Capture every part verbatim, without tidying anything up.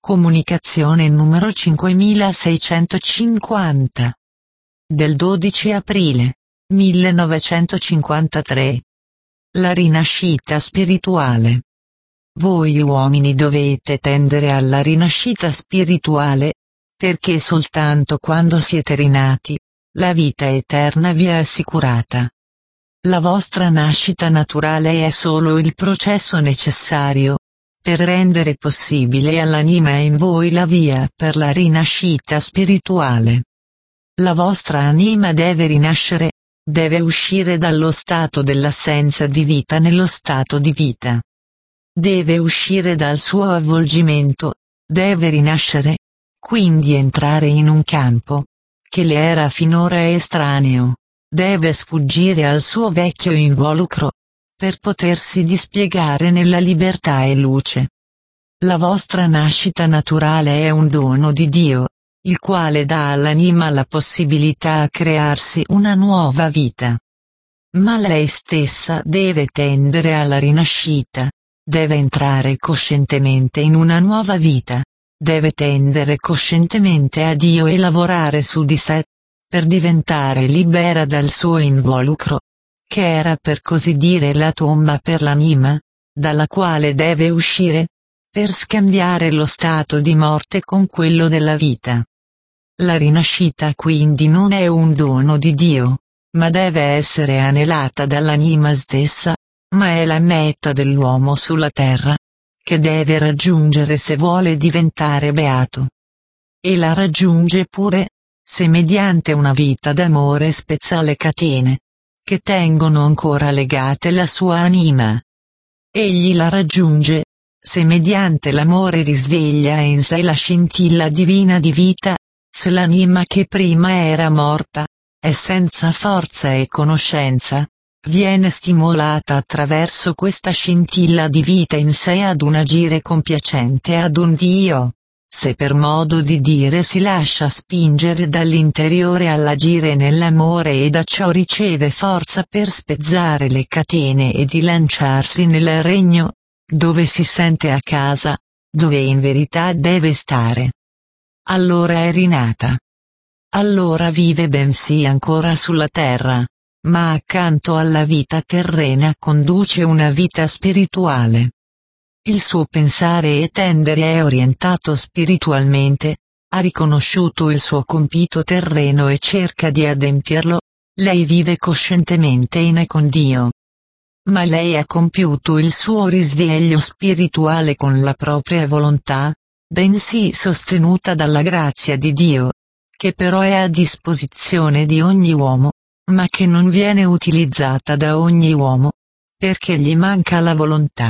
Comunicazione numero cinquemilaseicentocinquanta. Del dodici aprile millenovecentocinquantatré. La rinascita spirituale. Voi uomini dovete tendere alla rinascita spirituale, perché soltanto quando siete rinati, la vita eterna vi è assicurata. La vostra nascita naturale è solo il processo necessario per rendere possibile all'anima in voi la via per la rinascita spirituale. La vostra anima deve rinascere, deve uscire dallo stato dell'assenza di vita nello stato di vita. Deve uscire dal suo avvolgimento, deve rinascere, quindi entrare in un campo che le era finora estraneo, deve sfuggire al suo vecchio involucro per potersi dispiegare nella libertà e luce. La vostra nascita naturale è un dono di Dio, il quale dà all'anima la possibilità a crearsi una nuova vita. Ma lei stessa deve tendere alla rinascita, deve entrare coscientemente in una nuova vita, deve tendere coscientemente a Dio e lavorare su di sé, per diventare libera dal suo involucro, che era per così dire la tomba per l'anima, dalla quale deve uscire, per scambiare lo stato di morte con quello della vita. La rinascita quindi non è un dono di Dio, ma deve essere anelata dall'anima stessa, ma è la meta dell'uomo sulla terra, che deve raggiungere se vuole diventare beato. E la raggiunge pure, se mediante una vita d'amore spezza le catene che tengono ancora legate la sua anima. Egli la raggiunge, se mediante l'amore risveglia in sé la scintilla divina di vita, se l'anima che prima era morta, è senza forza e conoscenza, viene stimolata attraverso questa scintilla di vita in sé ad un agire compiacente ad un Dio. Se per modo di dire si lascia spingere dall'interiore all'agire nell'amore e da ciò riceve forza per spezzare le catene e di lanciarsi nel regno, dove si sente a casa, dove in verità deve stare. Allora è rinata. Allora vive bensì ancora sulla terra, ma accanto alla vita terrena conduce una vita spirituale. Il suo pensare e tendere è orientato spiritualmente, ha riconosciuto il suo compito terreno e cerca di adempierlo, lei vive coscientemente in e con Dio. Ma lei ha compiuto il suo risveglio spirituale con la propria volontà, bensì sostenuta dalla grazia di Dio, che però è a disposizione di ogni uomo, ma che non viene utilizzata da ogni uomo, perché gli manca la volontà.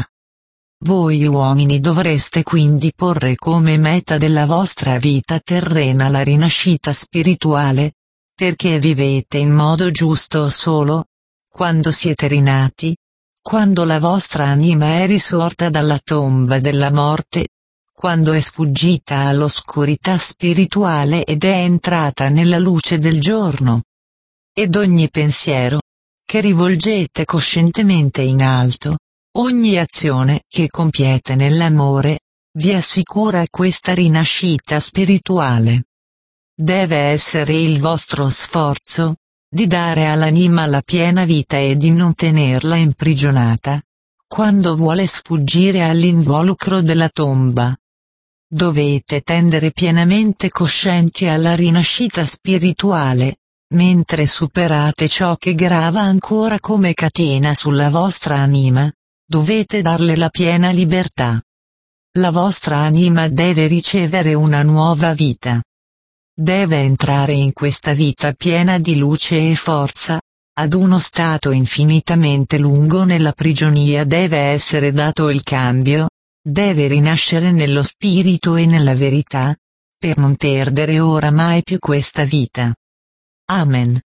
Voi uomini dovreste quindi porre come meta della vostra vita terrena la rinascita spirituale, perché vivete in modo giusto solo quando siete rinati, quando la vostra anima è risorta dalla tomba della morte, quando è sfuggita all'oscurità spirituale ed è entrata nella luce del giorno. Ed ogni pensiero che rivolgete coscientemente in alto, ogni azione che compiete nell'amore, vi assicura questa rinascita spirituale. Deve essere il vostro sforzo, di dare all'anima la piena vita e di non tenerla imprigionata, quando vuole sfuggire all'involucro della tomba. Dovete tendere pienamente coscienti alla rinascita spirituale, mentre superate ciò che grava ancora come catena sulla vostra anima. Dovete darle la piena libertà. La vostra anima deve ricevere una nuova vita. Deve entrare in questa vita piena di luce e forza, ad uno stato infinitamente lungo nella prigionia deve essere dato il cambio, deve rinascere nello spirito e nella verità, per non perdere oramai più questa vita. Amen.